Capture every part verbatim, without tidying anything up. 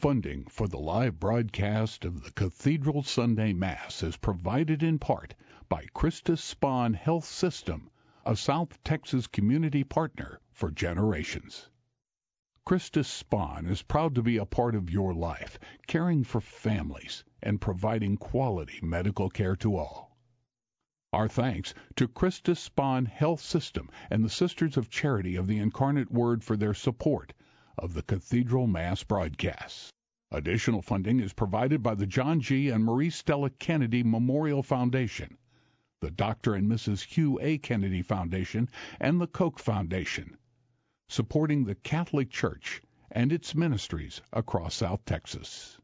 Funding for the live broadcast of the Cathedral Sunday Mass is provided in part by Christus Spohn Health System, a South Texas community partner for generations. Christus Spohn is proud to be a part of your life, caring for families and providing quality medical care to all. Our thanks to Christus Spohn Health System and the Sisters of Charity of the Incarnate Word for their support of the Cathedral Mass broadcasts. Additional funding is provided by the John G. and Marie Stella Kennedy Memorial Foundation, the Doctor and Missus Hugh A. Kennedy Foundation, and the Koch Foundation, supporting the Catholic Church and its ministries across South Texas.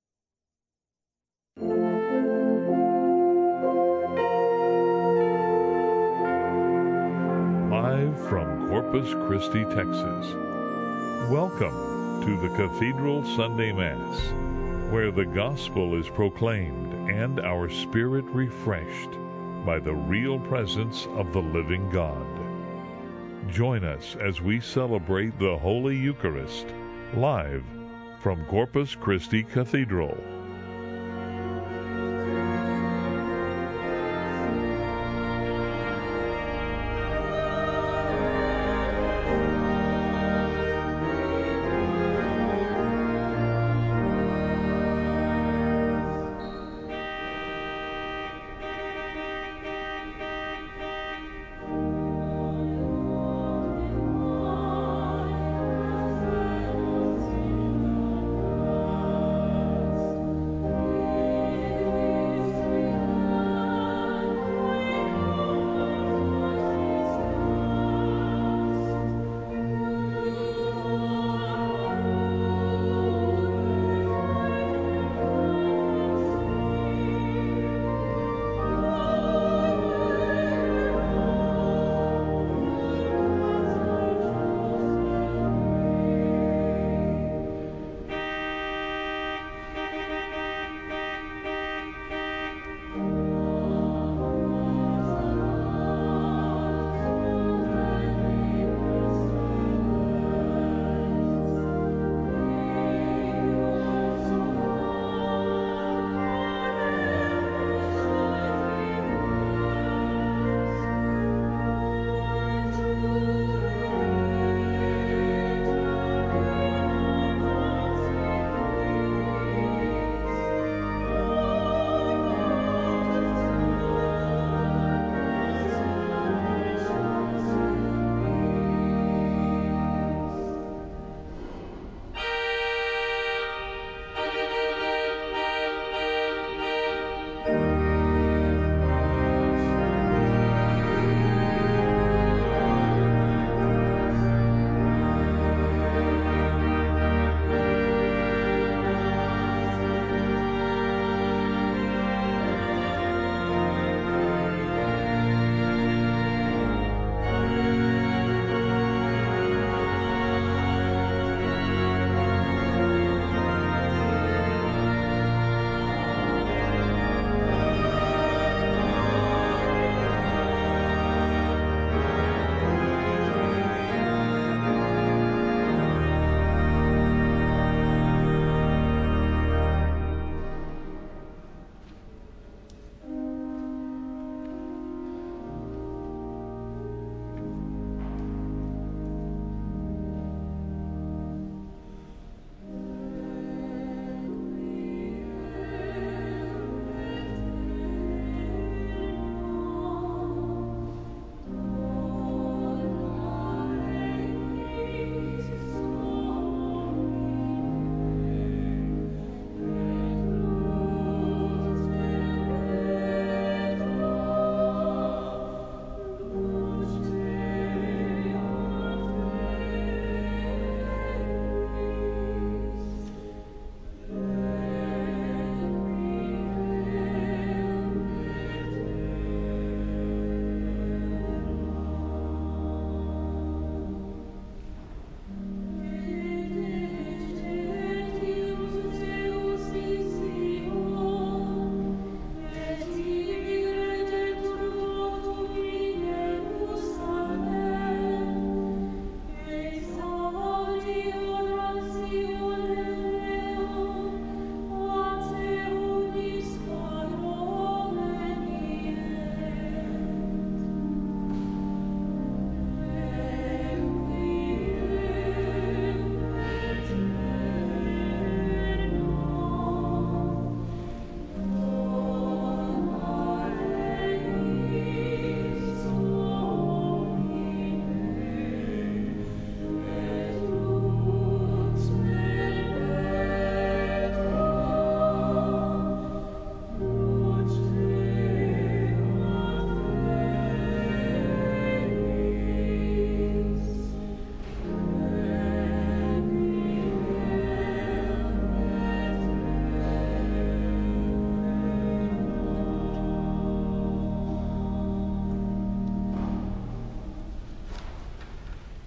Live from Corpus Christi, Texas. Welcome to the Cathedral Sunday Mass, where the gospel is proclaimed and our spirit refreshed by the real presence of the living God. Join us as we celebrate the Holy Eucharist, live from Corpus Christi Cathedral.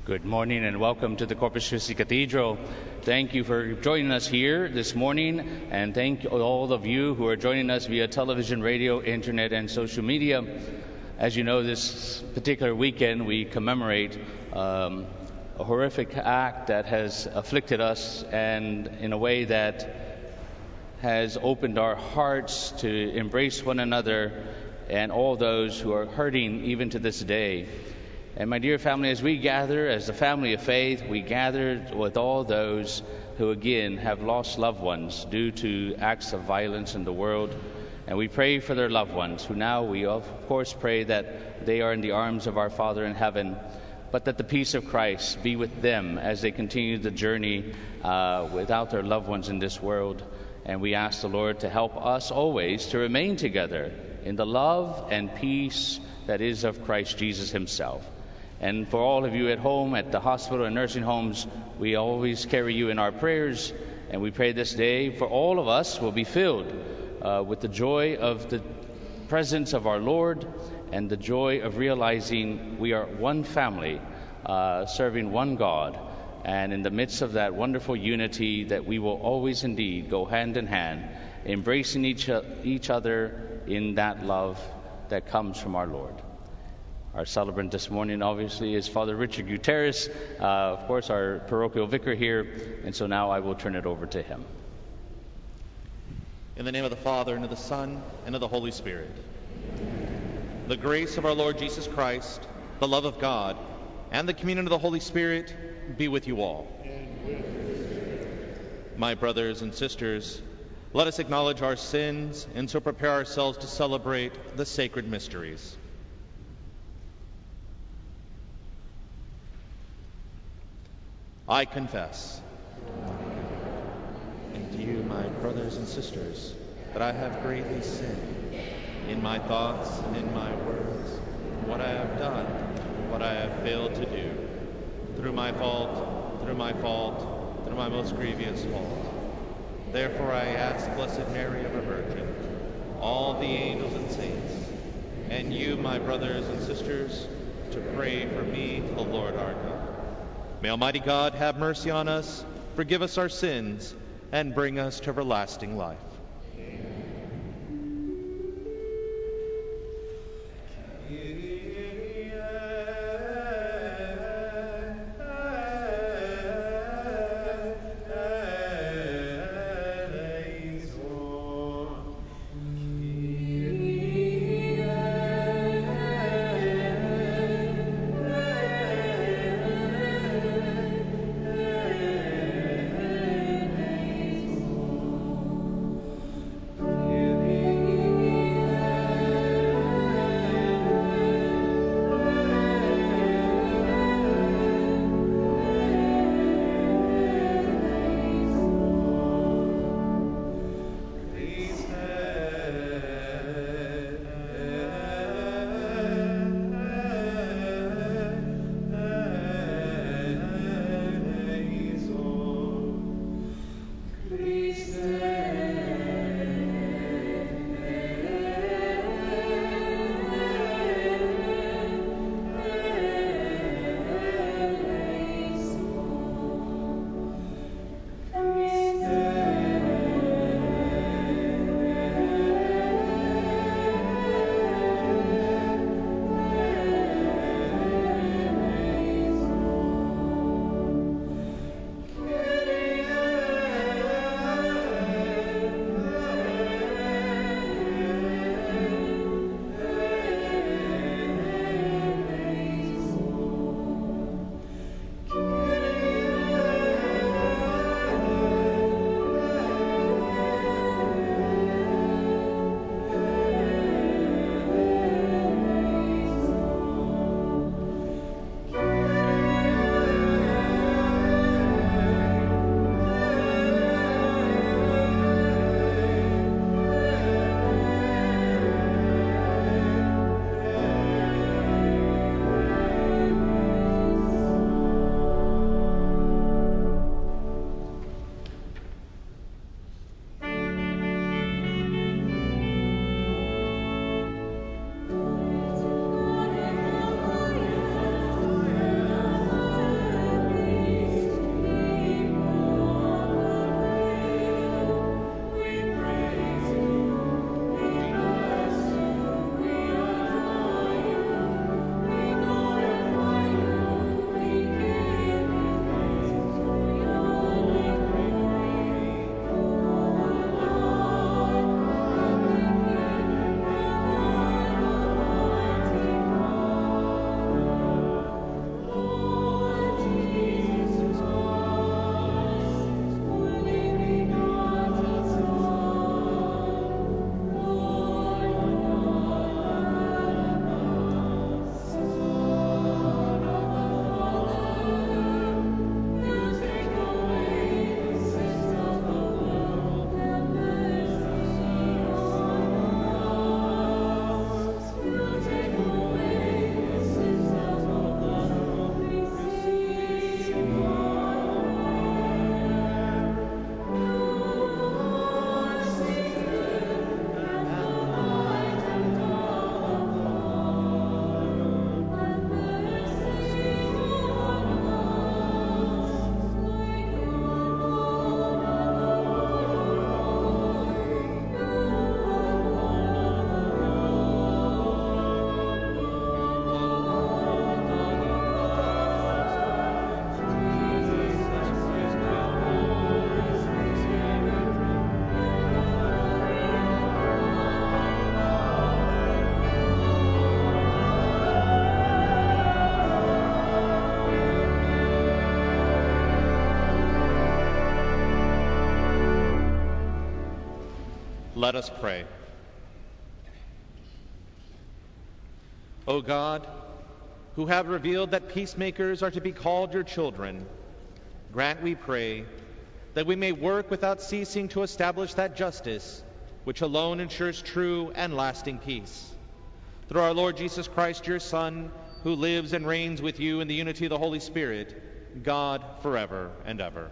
Good morning and welcome to the Corpus Christi Cathedral. Thank you for joining us here this morning, and thank all of you who are joining us via television, radio, internet, and social media. As you know, this particular weekend we commemorate um, a horrific act that has afflicted us, and in a way that has opened our hearts to embrace one another and all those who are hurting even to this day. And my dear family, as we gather as the family of faith, we gather with all those who again have lost loved ones due to acts of violence in the world. And we pray for their loved ones, who now we of course pray that they are in the arms of our Father in heaven, but that the peace of Christ be with them as they continue the journey uh, without their loved ones in this world. And we ask the Lord to help us always to remain together in the love and peace that is of Christ Jesus himself. And for all of you at home, at the hospital and nursing homes, we always carry you in our prayers. And we pray this day for all of us will be filled uh, with the joy of the presence of our Lord and the joy of realizing we are one family, uh, serving one God. And in the midst of that wonderful unity, that we will always indeed go hand in hand, embracing each, each other in that love that comes from our Lord. Our celebrant this morning, obviously, is Father Richard Gutierrez, uh, of course, our parochial vicar here. And so now I will turn it over to him. In the name of the Father, and of the Son, and of the Holy Spirit. The grace of our Lord Jesus Christ, the love of God, and the communion of the Holy Spirit be with you all. My brothers and sisters, let us acknowledge our sins and so prepare ourselves to celebrate the sacred mysteries. I confess, and to you, my brothers and sisters, that I have greatly sinned in my thoughts and in my words, what I have done, what I have failed to do, through my fault, through my fault, through my most grievous fault. Therefore I ask Blessed Mary, ever Virgin, all the angels and saints, and you, my brothers and sisters, to pray for me to the Lord our God. May Almighty God have mercy on us, forgive us our sins, and bring us to everlasting life. Let us pray. O God, who have revealed that peacemakers are to be called your children, grant, we pray, that we may work without ceasing to establish that justice which alone ensures true and lasting peace. Through our Lord Jesus Christ, your Son, who lives and reigns with you in the unity of the Holy Spirit, God, forever and ever.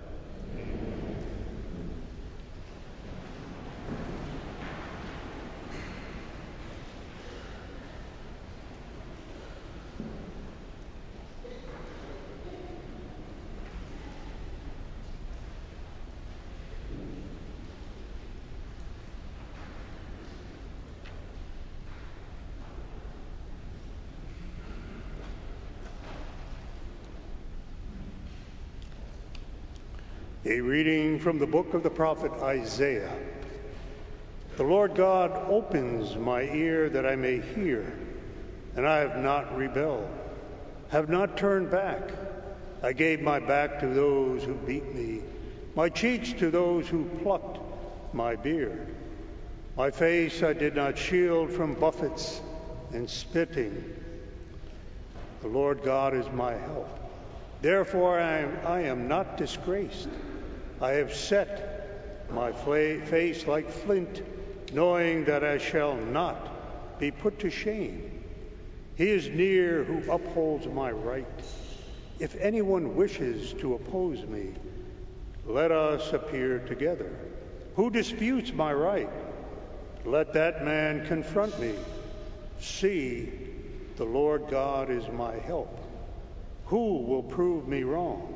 A reading from the book of the prophet Isaiah. The Lord God opens my ear that I may hear, and I have not rebelled, have not turned back. I gave my back to those who beat me, my cheeks to those who plucked my beard. My face I did not shield from buffets and spitting. The Lord God is my help. Therefore I am, I am not disgraced. I have set my face like flint, knowing that I shall not be put to shame. He is near who upholds my right. If anyone wishes to oppose me, let us appear together. Who disputes my right? Let that man confront me. See, the Lord God is my help. Who will prove me wrong?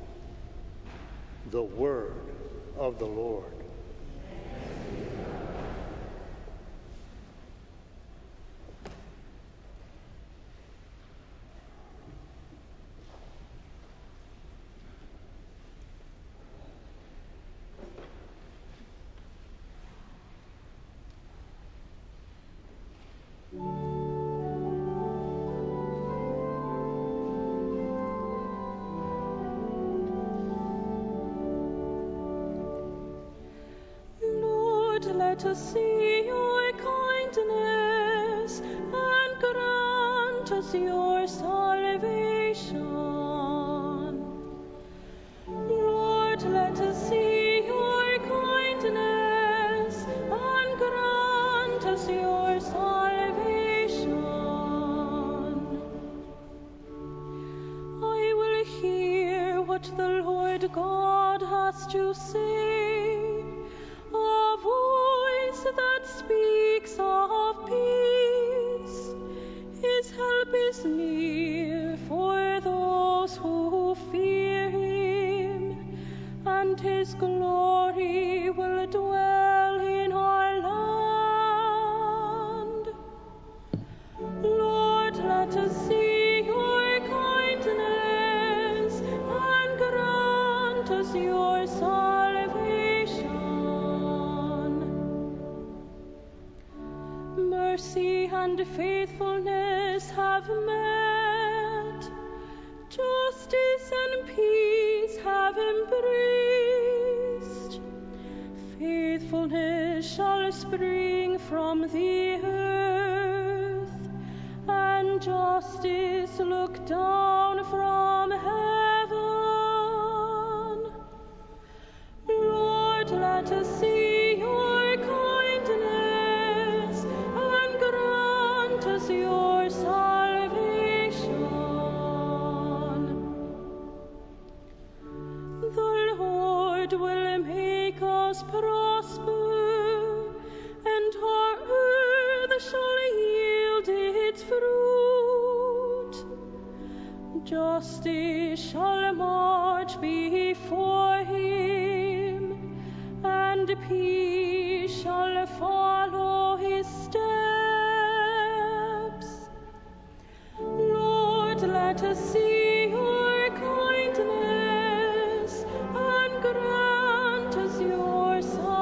The word of the Lord. Let us see your kindness and grant us your salvation. Lord, let us see your kindness and grant us your salvation. I will hear what the Lord God has to say. That speaks of peace. His help is near for those who fear him, and his glory will dwell in our land. Lord, let us see your kindness and grant us your salvation. Mercy and faithfulness have met, justice and peace have embraced. Faithfulness shall spring from the earth, and justice look down from heaven. Lord, let us see your kindness and grant us your salvation. The Lord will make us prosper, and our earth shall yield its fruit. Justice shall march before him, and peace shall follow his steps. Lord, let us see your kindness and grant us your salvation.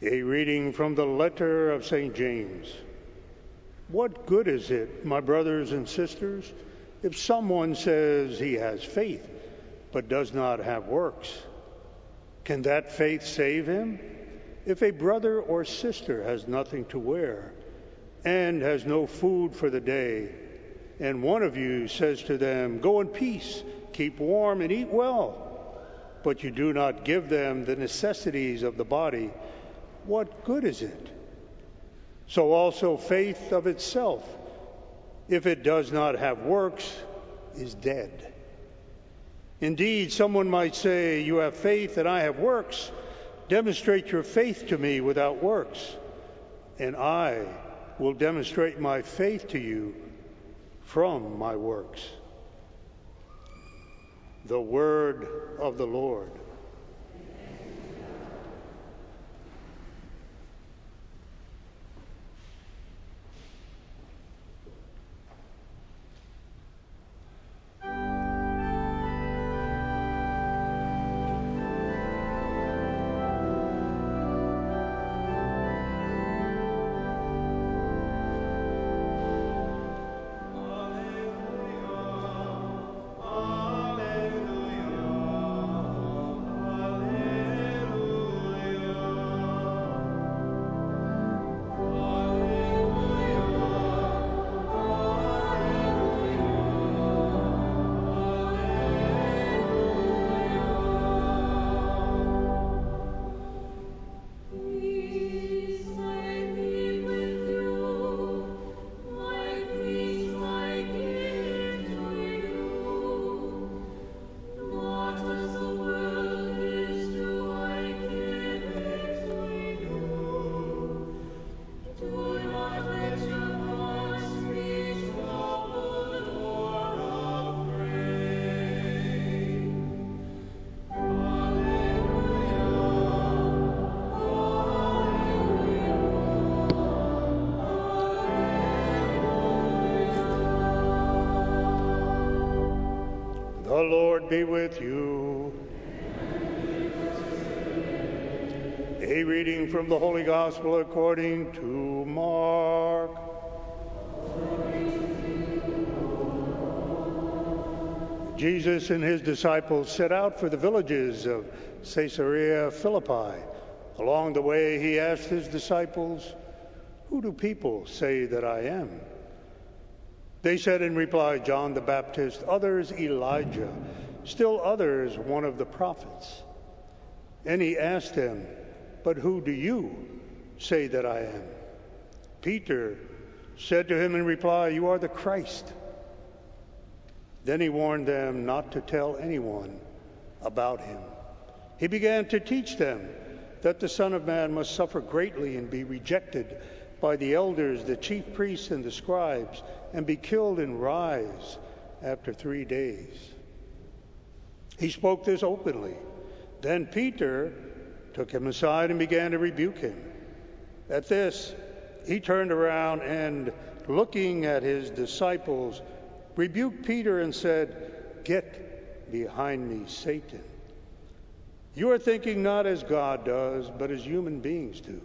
A reading from the letter of Saint James. What good is it, my brothers and sisters, if someone says he has faith but does not have works? Can that faith save him? If a brother or sister has nothing to wear and has no food for the day, and one of you says to them, "Go in peace, keep warm and eat well," but you do not give them the necessities of the body, what good is it? So also faith of itself, if it does not have works, is dead. Indeed, someone might say, "You have faith and I have works. Demonstrate your faith to me without works, and I will demonstrate my faith to you from my works." The word of the Lord. The Lord be with you. A reading from the Holy Gospel according to Mark. Jesus and his disciples set out for the villages of Caesarea Philippi. Along the way, he asked his disciples, "Who do people say that I am?" They said in reply, "John the Baptist, others Elijah, still others one of the prophets." And he asked them, "But who do you say that I am?" Peter said to him in reply, "You are the Christ." Then he warned them not to tell anyone about him. He began to teach them that the Son of Man must suffer greatly and be rejected by the elders, the chief priests, and the scribes, and be killed and rise after three days. He spoke this openly. Then Peter took him aside and began to rebuke him. At this, he turned around and, looking at his disciples, rebuked Peter and said, "Get behind me, Satan. You are thinking not as God does, but as human beings do."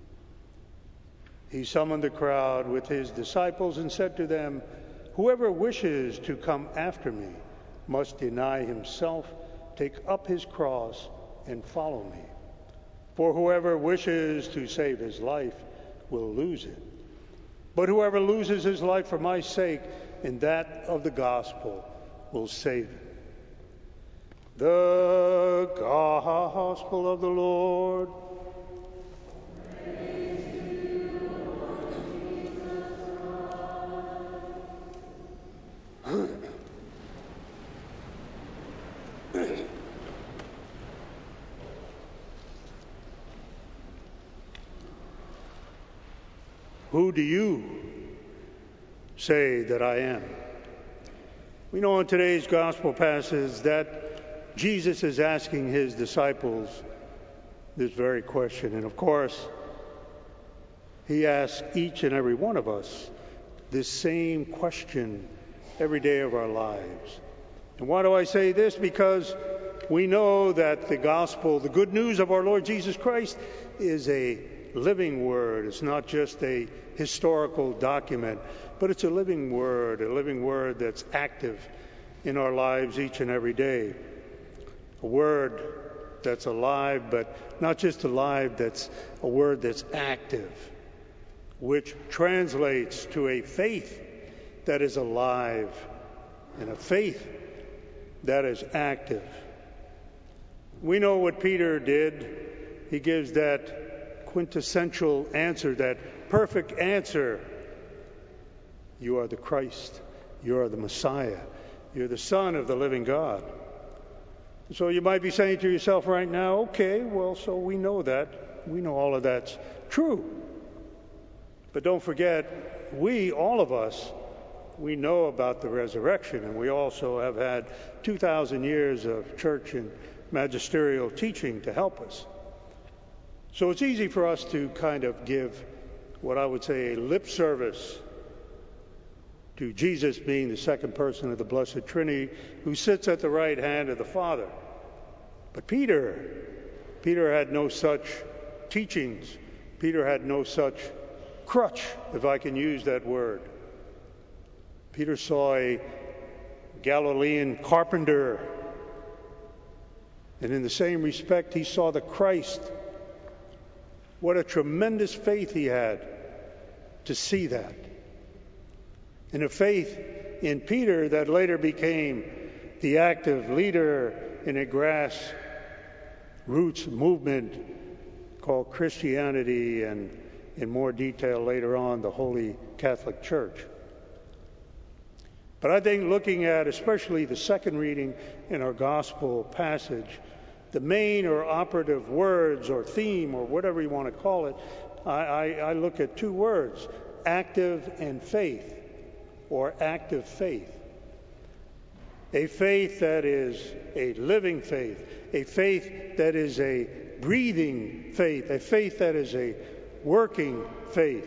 He summoned the crowd with his disciples and said to them, "Whoever wishes to come after me must deny himself, take up his cross, and follow me. For whoever wishes to save his life will lose it. But whoever loses his life for my sake and that of the gospel will save it." The Gospel of the Lord. Who do you say that I am? We know in today's gospel passage that Jesus is asking his disciples this very question. And of course, he asks each and every one of us this same question every day of our lives. And why do I say this? Because we know that the gospel, the good news of our Lord Jesus Christ, is a living word. It's not just a historical document, but it's a living word, a living word that's active in our lives each and every day. A word that's alive, but not just alive, that's a word that's active, which translates to a faith that is alive and a faith that is active. We know what Peter did. He gives that quintessential answer, that perfect answer. You are the Christ. You are the Messiah. You're the Son of the living God. So you might be saying to yourself right now, okay, well, so we know that. We know all of that's true. But don't forget, we, all of us, we know about the resurrection, and we also have had two thousand years of church and magisterial teaching to help us. So it's easy for us to kind of give what I would say a lip service to Jesus being the second person of the Blessed Trinity who sits at the right hand of the Father. But Peter, Peter had no such teachings. Peter had no such crutch, if I can use that word. Peter saw a Galilean carpenter, and in the same respect, he saw the Christ. What a tremendous faith he had to see that. And a faith in Peter that later became the active leader in a grassroots movement called Christianity, and in more detail later on, the Holy Catholic Church. But I think looking at especially the second reading in our gospel passage, the main or operative words or theme or whatever you want to call it, I, I, I look at two words, active and faith, or active faith. A faith that is a living faith, a faith that is a breathing faith, a faith that is a working faith.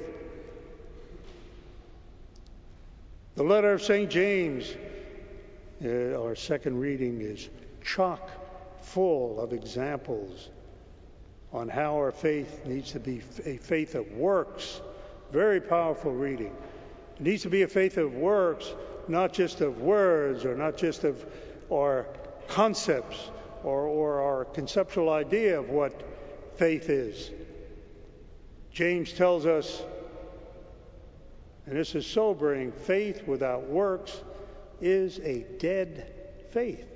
The letter of Saint James, uh, our second reading, is chock full of examples on how our faith needs to be a faith that works. Very powerful reading. It needs to be a faith that works, not just of words or not just of our concepts or, or our conceptual idea of what faith is. James tells us, and this is sobering, faith without works is a dead faith.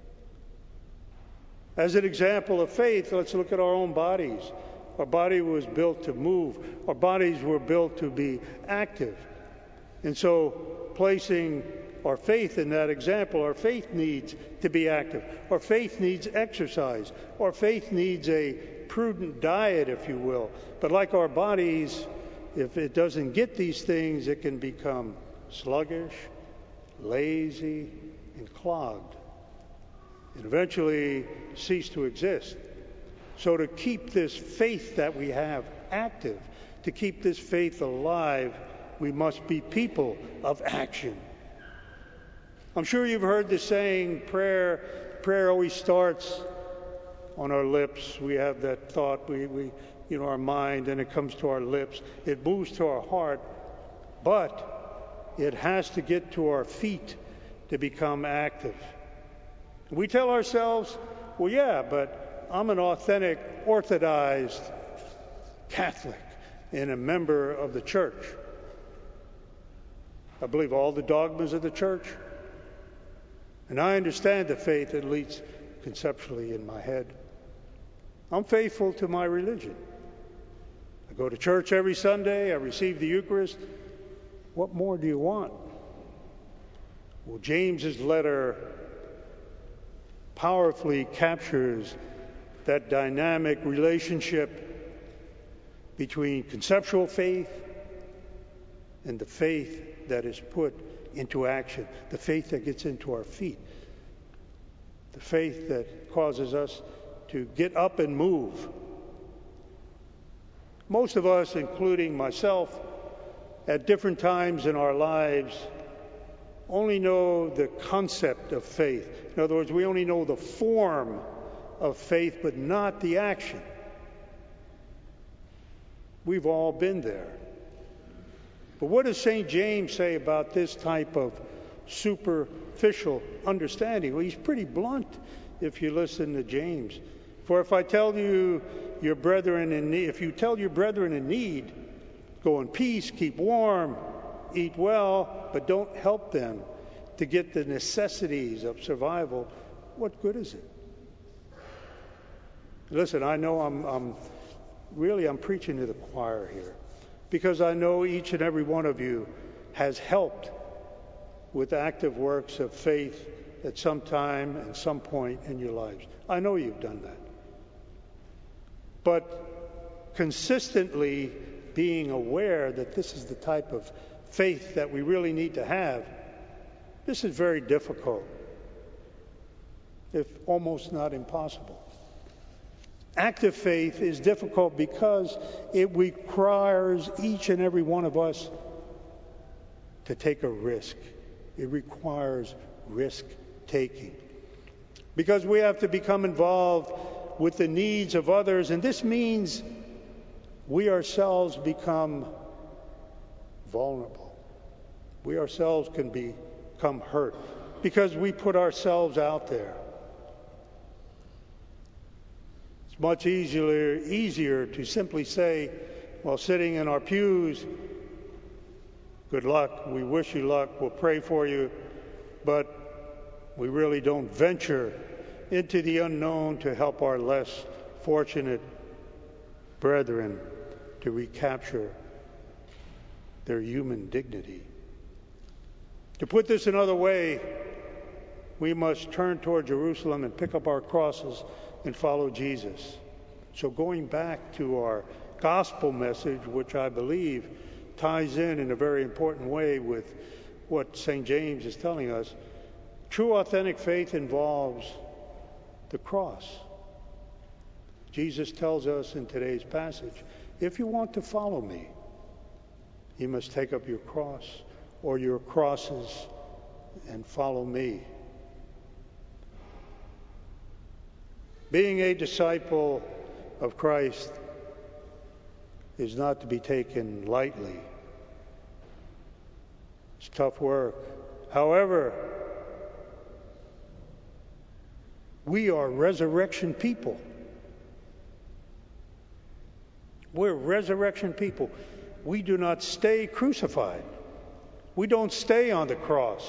As an example of faith, let's look at our own bodies. Our body was built to move. Our bodies were built to be active. And so, placing our faith in that example, our faith needs to be active. Our faith needs exercise. Our faith needs a prudent diet, if you will. But like our bodies, if it doesn't get these things, it can become sluggish, lazy, and clogged, and eventually cease to exist. So to keep this faith that we have active, to keep this faith alive, we must be people of action. I'm sure you've heard the saying, prayer, prayer always starts on our lips. We have that thought, we, we you know, our mind, and it comes to our lips. It moves to our heart, but it has to get to our feet to become active. We tell ourselves, well, yeah, but I'm an authentic, orthodox Catholic and a member of the church. I believe all the dogmas of the church, and I understand the faith, at least conceptually in my head. I'm faithful to my religion. I go to church every Sunday. I receive the Eucharist. What more do you want? Well, James's letter powerfully captures that dynamic relationship between conceptual faith and the faith that is put into action, the faith that gets into our feet, the faith that causes us to get up and move. Most of us, including myself, at different times in our lives, only know the concept of faith. In other words, we only know the form of faith, but not the action. We've all been there. But what does Saint James say about this type of superficial understanding? Well, he's pretty blunt if you listen to James. For if I tell you your brethren in need, if you tell your brethren in need, go in peace, keep warm, eat well, but don't help them to get the necessities of survival, what good is it? Listen, I know I'm, I'm really I'm preaching to the choir here, because I know each and every one of you has helped with active works of faith at some time and some point in your lives. I know you've done that. But consistently being aware that this is the type of faith that we really need to have, this is very difficult, if almost not impossible. Active faith is difficult because it requires each and every one of us to take a risk. It requires risk-taking. Because we have to become involved with the needs of others, and this means we ourselves become vulnerable. We ourselves can become hurt because we put ourselves out there. It's much easier, easier to simply say, while sitting in our pews, good luck, we wish you luck, we'll pray for you, but we really don't venture into the unknown to help our less fortunate brethren to recapture their human dignity. To put this another way, we must turn toward Jerusalem and pick up our crosses and follow Jesus. So going back to our gospel message, which I believe ties in in a very important way with what Saint James is telling us, true authentic faith involves the cross. Jesus tells us in today's passage, if you want to follow me, you must take up your cross or your crosses and follow me. Being a disciple of Christ is not to be taken lightly. It's tough work. However, we are resurrection people. We're resurrection people. We do not stay crucified. We don't stay on the cross.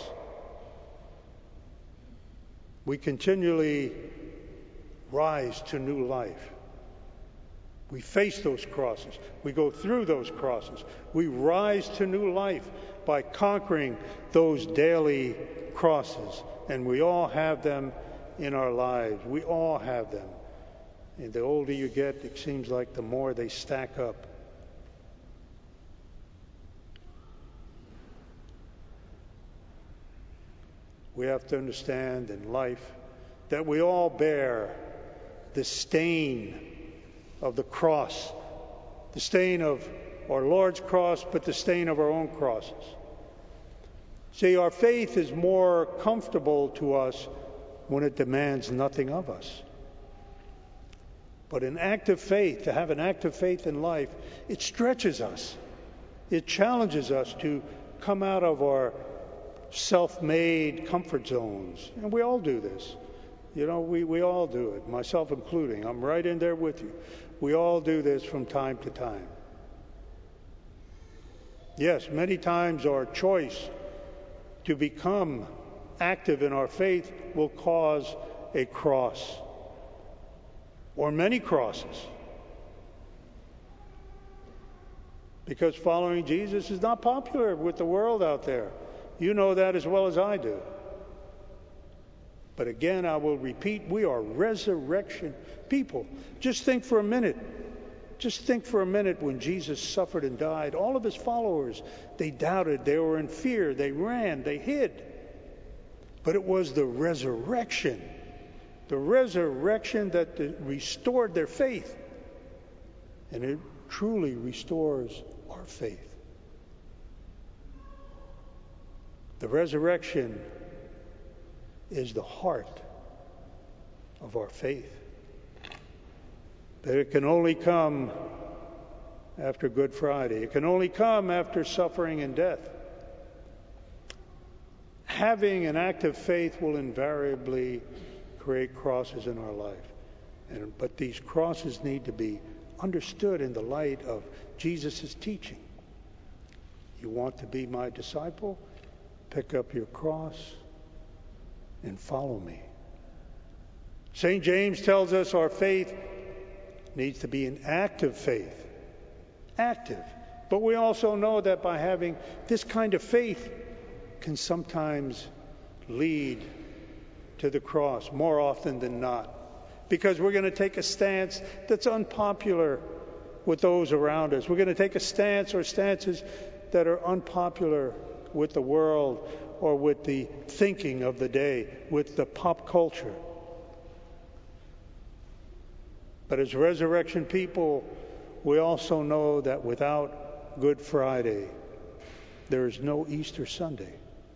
We continually rise to new life. We face those crosses. We go through those crosses. We rise to new life by conquering those daily crosses. And we all have them in our lives. We all have them. And the older you get, it seems like the more they stack up. We have to understand in life that we all bear the stain of the cross, the stain of our Lord's cross, but the stain of our own crosses. See, our faith is more comfortable to us when it demands nothing of us. But an active faith, to have an active faith in life, it stretches us. It challenges us to come out of our self-made comfort zones. And we all do this. You know, we, we all do it, myself including. I'm right in there with you. We all do this from time to time. Yes, many times our choice to become active in our faith will cause a cross or many crosses. Because following Jesus is not popular with the world out there. You know that as well as I do. But again, I will repeat, we are resurrection people. Just think for a minute. Just think for a minute when Jesus suffered and died. All of his followers, they doubted, they were in fear, they ran, they hid. But it was the resurrection, the resurrection that restored their faith. And it truly restores our faith. The resurrection is the heart of our faith. But it can only come after Good Friday. It can only come after suffering and death. Having an active faith will invariably create crosses in our life. And, but these crosses need to be understood in the light of Jesus' teaching. You want to be my disciple? Pick up your cross and follow me. Saint James tells us our faith needs to be an active faith. Active. But we also know that by having this kind of faith can sometimes lead to the cross, more often than not. Because we're going to take a stance that's unpopular with those around us. We're going to take a stance or stances that are unpopular with the world or with the thinking of the day, with the pop culture. But as resurrection people, we also know that without Good Friday, there is no Easter Sunday.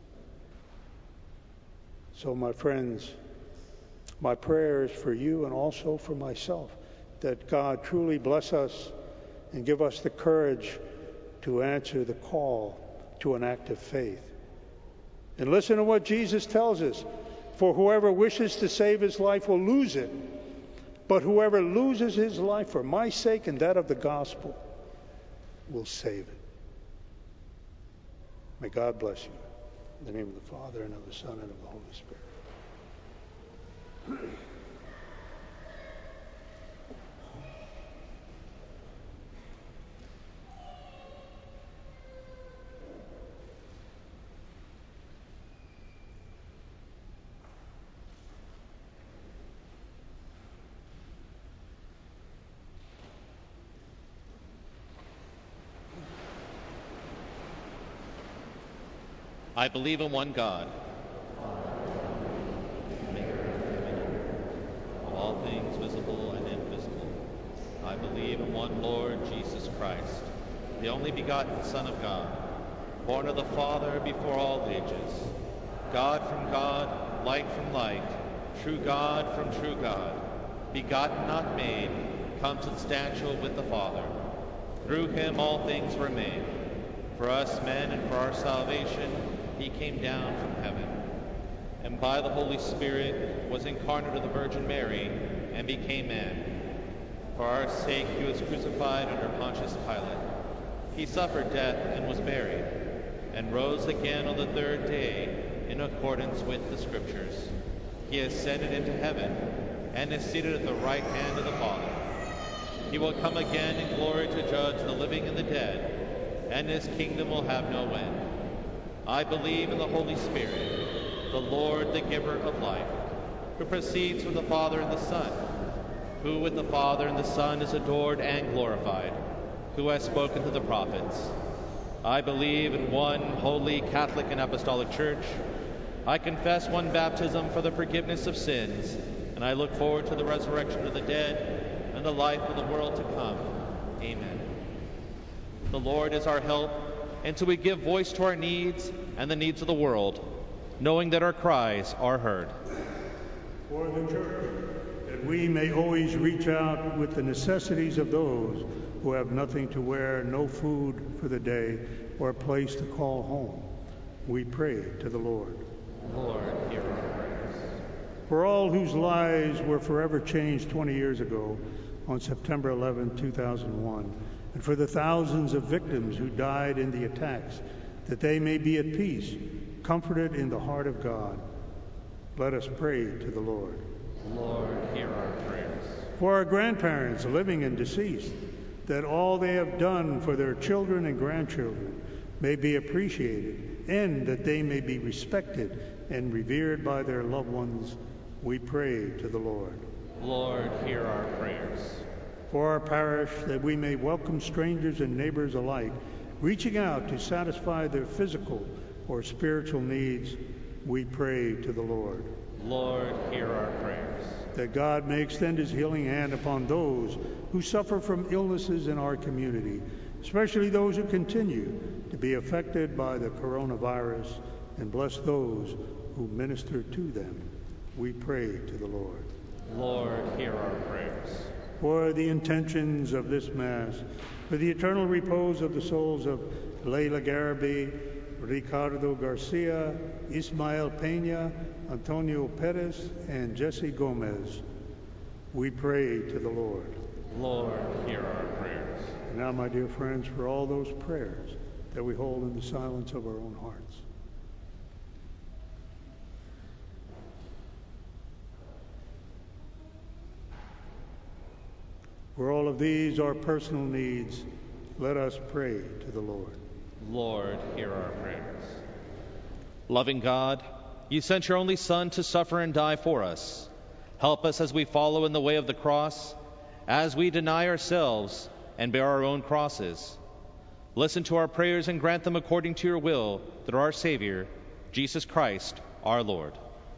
So, my friends, my prayer is for you and also for myself, that God truly bless us and give us the courage to answer the call to an active faith. And listen to what Jesus tells us. For whoever wishes to save his life will lose it. But whoever loses his life for my sake and that of the gospel will save it. May God bless you. In the name of the Father, and of the Son, and of the Holy Spirit. I believe in one God, maker of heaven and earth, of all things visible and invisible. I believe in one Lord Jesus Christ, the only begotten Son of God, born of the Father before all ages, God from God, light from light, true God from true God, begotten not made, consubstantial with the Father. Through him all things were made. For us men and for our salvation, he came down from heaven, and by the Holy Spirit was incarnate of the Virgin Mary, and became man. For our sake he was crucified under Pontius Pilate. He suffered death and was buried, and rose again on the third day in accordance with the Scriptures. He ascended into heaven, and is seated at the right hand of the Father. He will come again in glory to judge the living and the dead, and his kingdom will have no end. I believe in the Holy Spirit, the Lord, the giver of life, who proceeds from the Father and the Son, who with the Father and the Son is adored and glorified, who has spoken to the prophets. I believe in one holy Catholic and Apostolic Church. I confess one baptism for the forgiveness of sins, and I look forward to the resurrection of the dead and the life of the world to come. Amen. The Lord is our help, and so we give voice to our needs and the needs of the world, knowing that our cries are heard. For the church, that we may always reach out with the necessities of those who have nothing to wear, no food for the day, or a place to call home, we pray to the Lord. Lord, hear our prayers. For all whose lives were forever changed twenty years ago, on September eleventh, two thousand one, and for the thousands of victims who died in the attacks, that they may be at peace, comforted in the heart of God, let us pray to the Lord. Lord, hear our prayers. For our grandparents, living and deceased, that all they have done for their children and grandchildren may be appreciated, and that they may be respected and revered by their loved ones, we pray to the Lord. Lord, hear our prayers. For our parish, that we may welcome strangers and neighbors alike, reaching out to satisfy their physical or spiritual needs, we pray to the Lord. Lord, hear our prayers. That God may extend his healing hand upon those who suffer from illnesses in our community, especially those who continue to be affected by the coronavirus, and bless those who minister to them. We pray to the Lord. Lord, hear our prayers. For the intentions of this Mass, for the eternal repose of the souls of Leila Garabi, Ricardo Garcia, Ismael Peña, Antonio Perez, and Jesse Gomez, we pray to the Lord. Lord, hear our prayers. And now, my dear friends, for all those prayers that we hold in the silence of our own hearts. For all of these, our personal needs, let us pray to the Lord. Lord, hear our prayers. Loving God, you sent your only Son to suffer and die for us. Help us as we follow in the way of the cross, as we deny ourselves and bear our own crosses. Listen to our prayers and grant them according to your will, through our Savior, Jesus Christ, our Lord.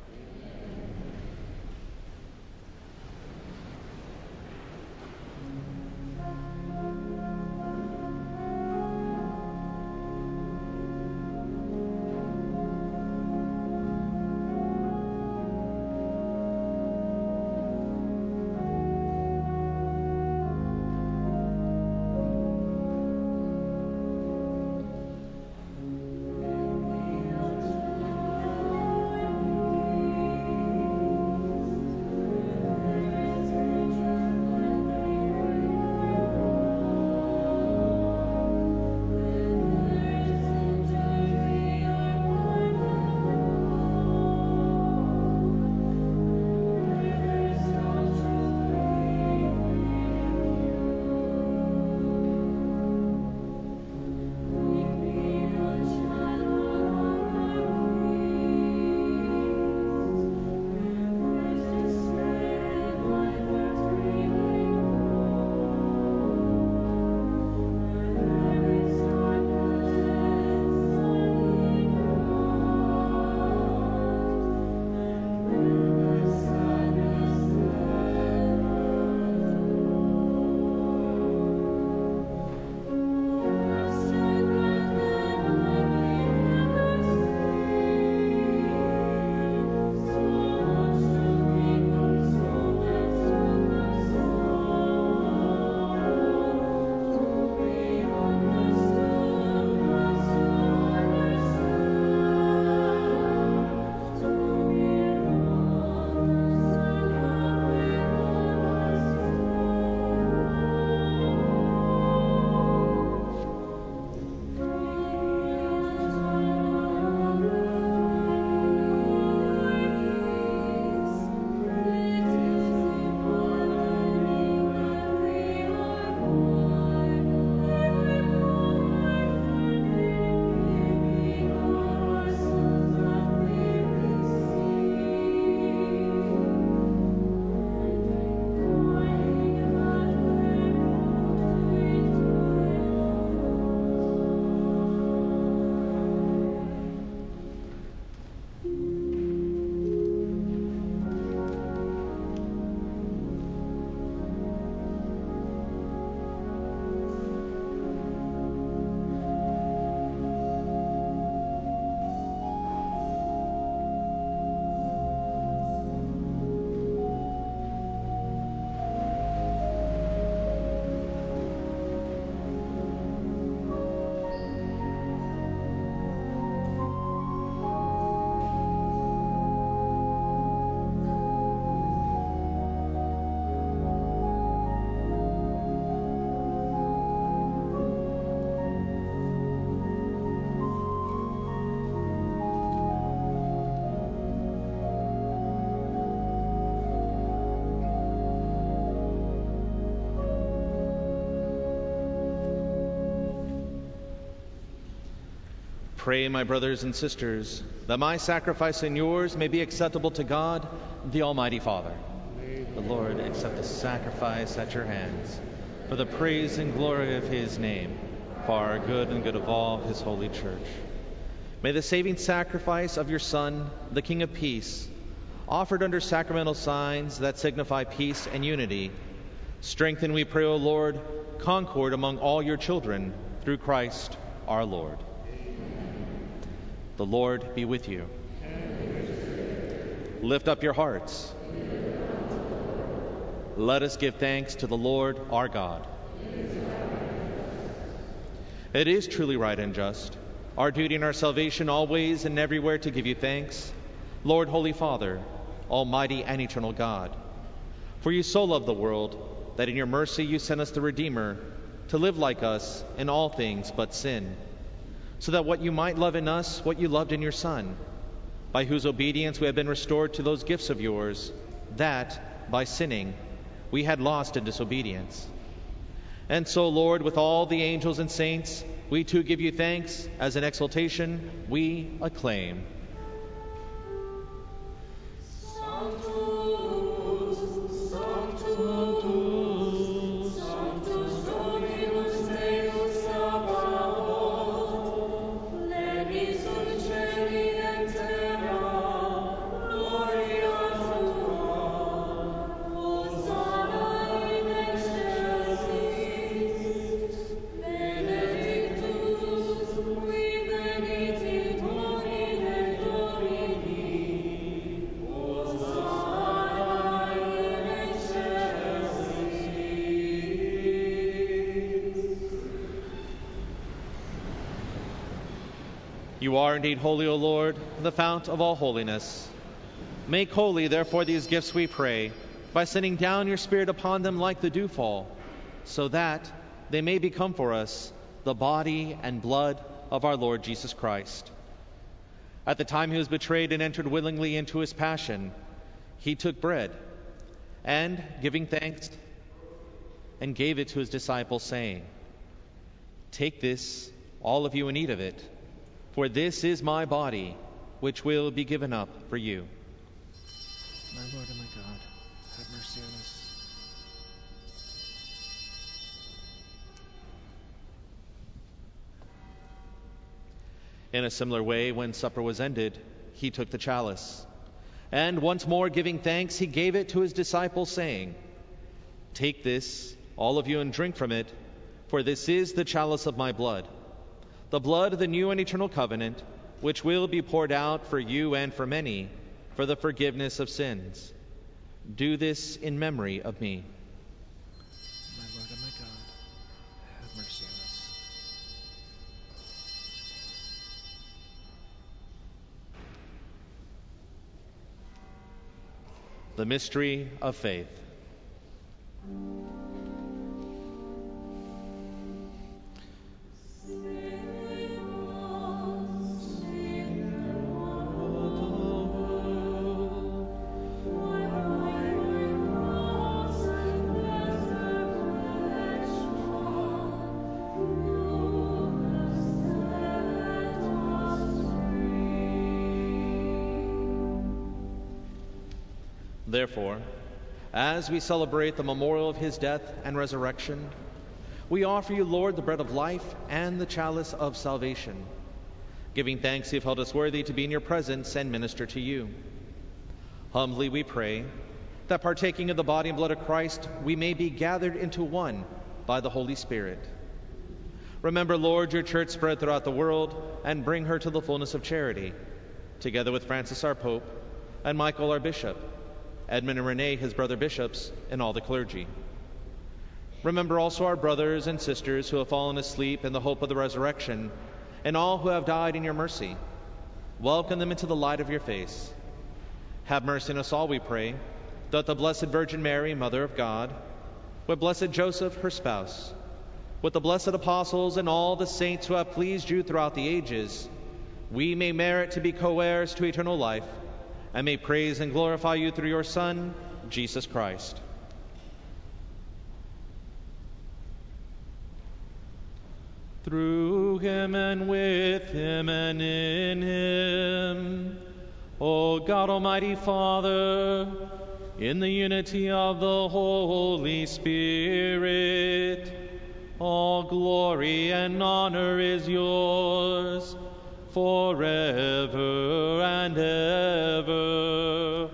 Pray, my brothers and sisters, that my sacrifice and yours may be acceptable to God, the Almighty Father. The Lord accept the sacrifice at your hands, for the praise and glory of his name, for our good and good of all his holy church. May the saving sacrifice of your Son, the King of Peace, offered under sacramental signs that signify peace and unity, strengthen, we pray, O Lord, concord among all your children, through Christ our Lord. The Lord be with you. Lift up your hearts. Let us give thanks to the Lord our God. It is truly right and just, our duty and our salvation always and everywhere to give you thanks, Lord, Holy Father, Almighty and eternal God. For you so loved the world that in your mercy you sent us the Redeemer to live like us in all things but sin, so that what you might love in us, what you loved in your Son, by whose obedience we have been restored to those gifts of yours, that, by sinning, we had lost in disobedience. And so, Lord, with all the angels and saints, we too give you thanks, as in exaltation we acclaim. You are indeed holy, O Lord, the fount of all holiness. Make holy, therefore, these gifts, we pray, by sending down your Spirit upon them like the dewfall, so that they may become for us the body and blood of our Lord Jesus Christ. At the time he was betrayed and entered willingly into his passion, he took bread, and, giving thanks, and gave it to his disciples, saying, "Take this, all of you, and eat of it. For this is my body, which will be given up for you." My Lord and my God, have mercy on us. In a similar way, when supper was ended, he took the chalice, and once more giving thanks, he gave it to his disciples, saying, "Take this, all of you, and drink from it, for this is the chalice of my blood, the blood of the new and eternal covenant, which will be poured out for you and for many for the forgiveness of sins. Do this in memory of me." My Lord and my God, have mercy on us. The mystery of faith. Therefore, as we celebrate the memorial of his death and resurrection, we offer you, Lord, the bread of life and the chalice of salvation, giving thanks you have held us worthy to be in your presence and minister to you. Humbly we pray that, partaking of the body and blood of Christ, we may be gathered into one by the Holy Spirit. Remember, Lord, your church spread throughout the world, and bring her to the fullness of charity, together with Francis our Pope, and Michael our Bishop, Edmund and Renee, his brother bishops, and all the clergy. Remember also our brothers and sisters who have fallen asleep in the hope of the resurrection, and all who have died in your mercy. Welcome them into the light of your face. Have mercy on us all, we pray, that the Blessed Virgin Mary, Mother of God, with blessed Joseph, her spouse, with the blessed apostles and all the saints who have pleased you throughout the ages, we may merit to be co-heirs to eternal life, and may praise and glorify you through your Son, Jesus Christ. Through him and with him and in him, O God, Almighty Father, in the unity of the Holy Spirit, all glory and honor is yours forever and ever.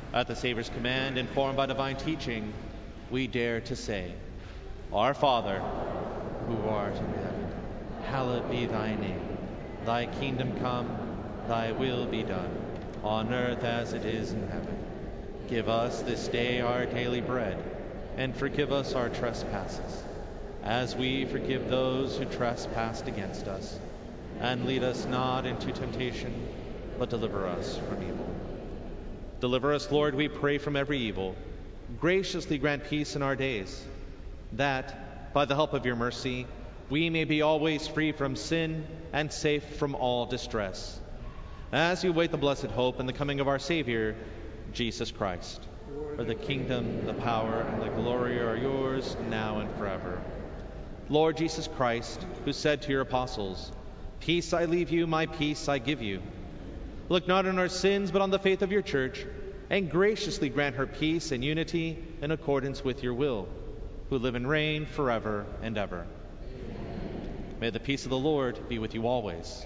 At the Savior's command, informed by divine teaching, we dare to say, Our Father, who art in heaven, hallowed be thy name. Thy kingdom come, thy will be done, on earth as it is in heaven. Give us this day our daily bread, and forgive us our trespasses, as we forgive those who trespass against us. And lead us not into temptation, but deliver us from evil. Deliver us, Lord, we pray, from every evil. Graciously grant peace in our days, that, by the help of your mercy, we may be always free from sin and safe from all distress, as you await the blessed hope and the coming of our Savior, Jesus Christ. For the kingdom, the power, and the glory are yours, now and forever. Lord Jesus Christ, who said to your apostles, Peace I leave you, my peace I give you. Look not on our sins, but on the faith of your church, and graciously grant her peace and unity in accordance with your will, who live and reign forever and ever. May the peace of the Lord be with you always.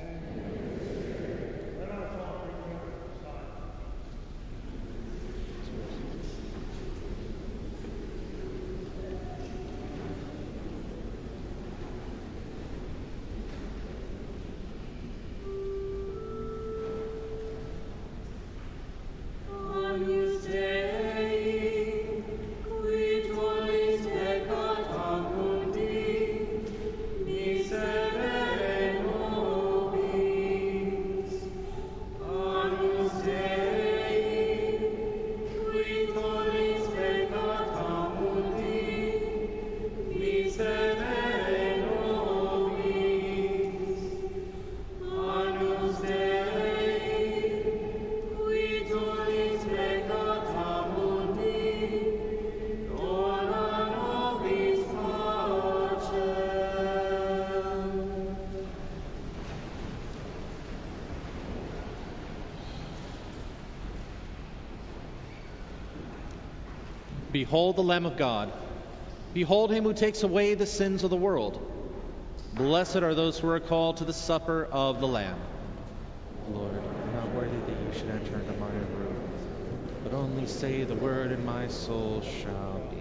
Behold the Lamb of God. Behold him who takes away the sins of the world. Blessed are those who are called to the supper of the Lamb. Lord, I am not worthy that you should enter into my roof, but only say the word, and my soul shall be.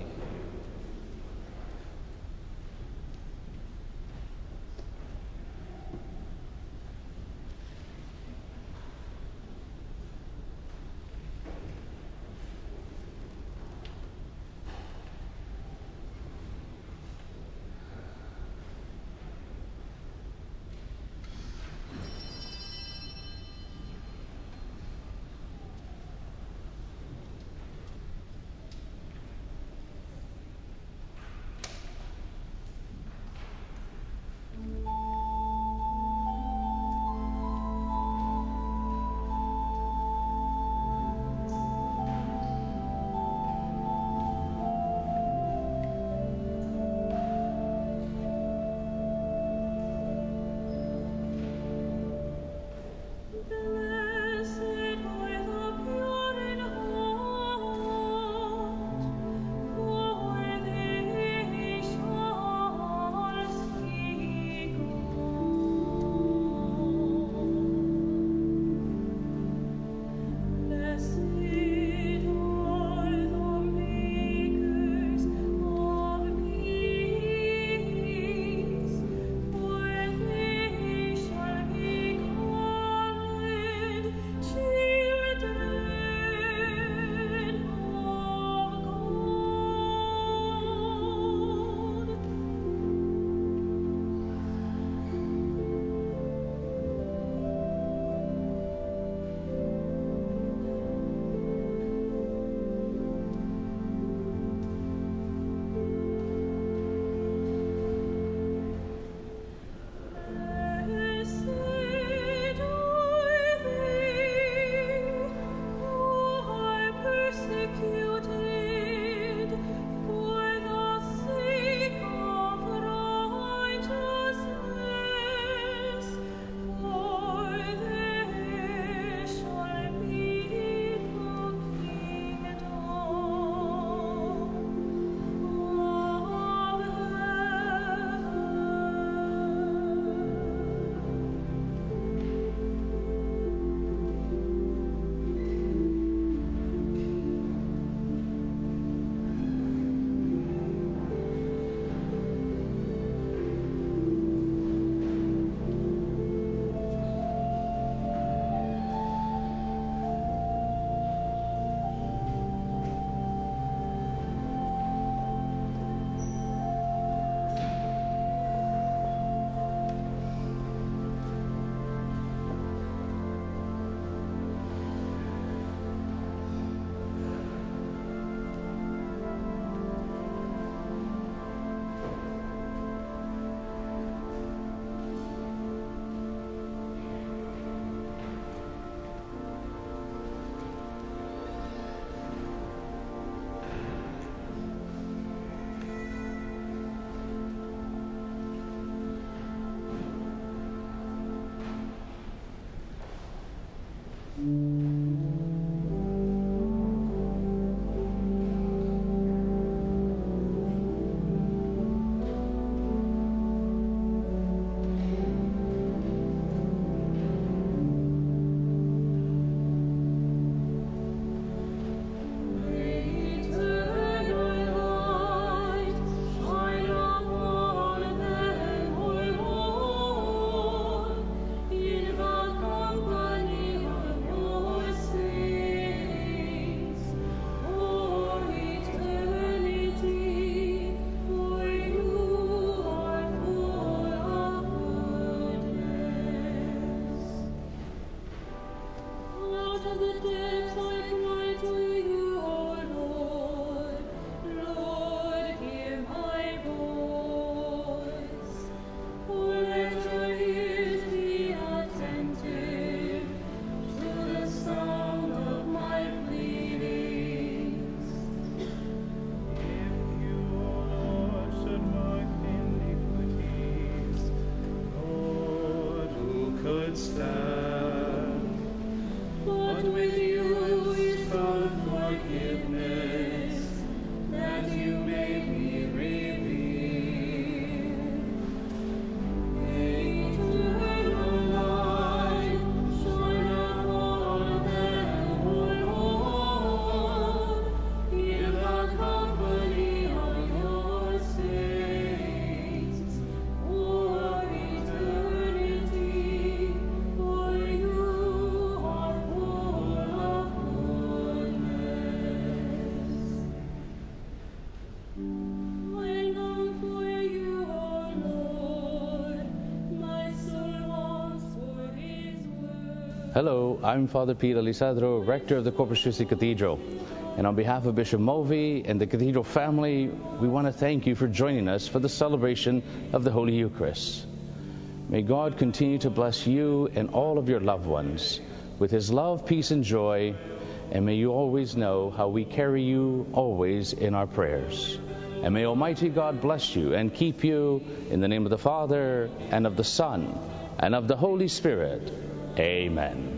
Hello, I'm Father Peter Lisadro, rector of the Corpus Christi Cathedral. And on behalf of Bishop Mulvey and the Cathedral family, we want to thank you for joining us for the celebration of the Holy Eucharist. May God continue to bless you and all of your loved ones with His love, peace, and joy, and may you always know how we carry you always in our prayers. And may Almighty God bless you and keep you in the name of the Father, and of the Son, and of the Holy Spirit. Amen.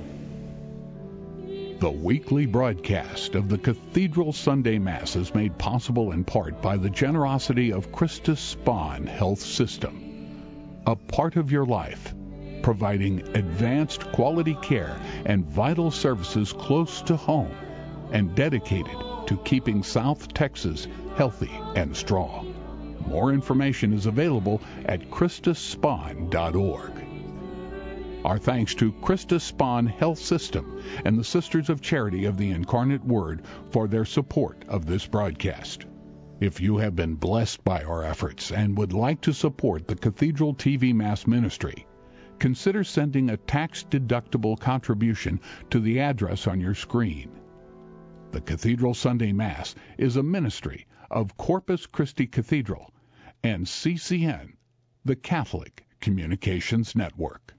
The weekly broadcast of the Cathedral Sunday Mass is made possible in part by the generosity of Christus Spohn Health System, a part of your life, providing advanced quality care and vital services close to home and dedicated to keeping South Texas healthy and strong. More information is available at christus spohn dot org. Our thanks to Christus Spohn Health System and the Sisters of Charity of the Incarnate Word for their support of this broadcast. If you have been blessed by our efforts and would like to support the Cathedral T V Mass Ministry, consider sending a tax-deductible contribution to the address on your screen. The Cathedral Sunday Mass is a ministry of Corpus Christi Cathedral and C C N, the Catholic Communications Network.